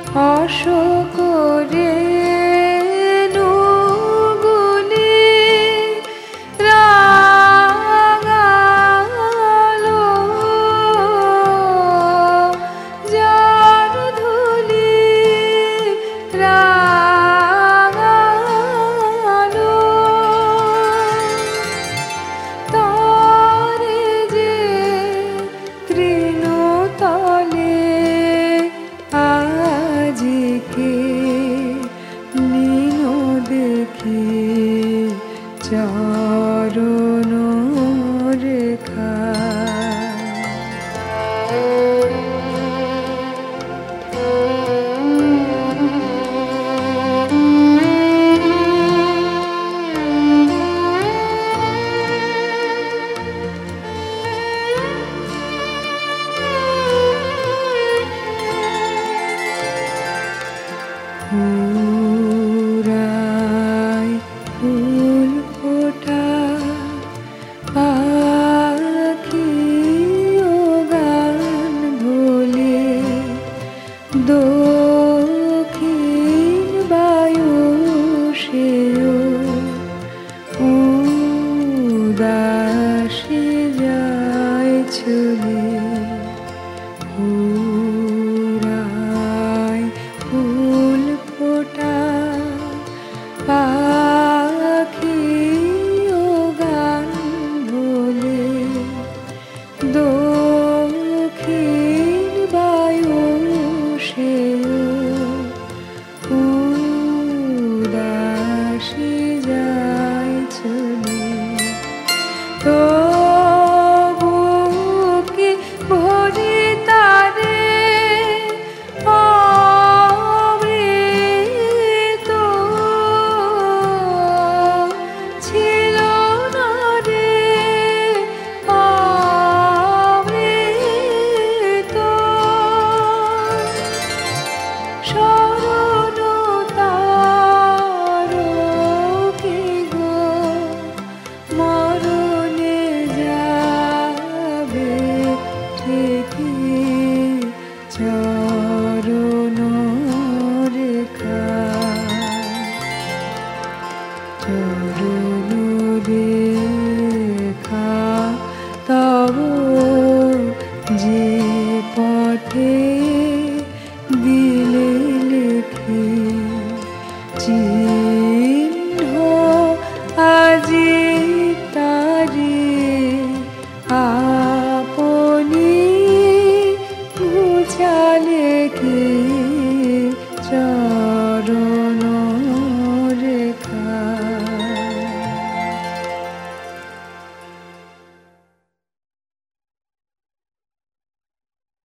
অশোকরে চরণ রেখা দক্ষিণ বায়ু সেও উদাসী যায় চলে উড়ায় ফুল ফোটা পাখি ও গান বলে দক্ষিণ বায়ু উদাসী যায় চলে তবু কি ভরি তারে অমৃত ছিল না রে অমৃত শরণ তার কি গো মরণে যাবে ঠিকই চরণ রেখা চরণ রেখা তব যে পথে দিলে লেখে চিহ্ন আজি তারে আপনি ঘুচালে কে চরণ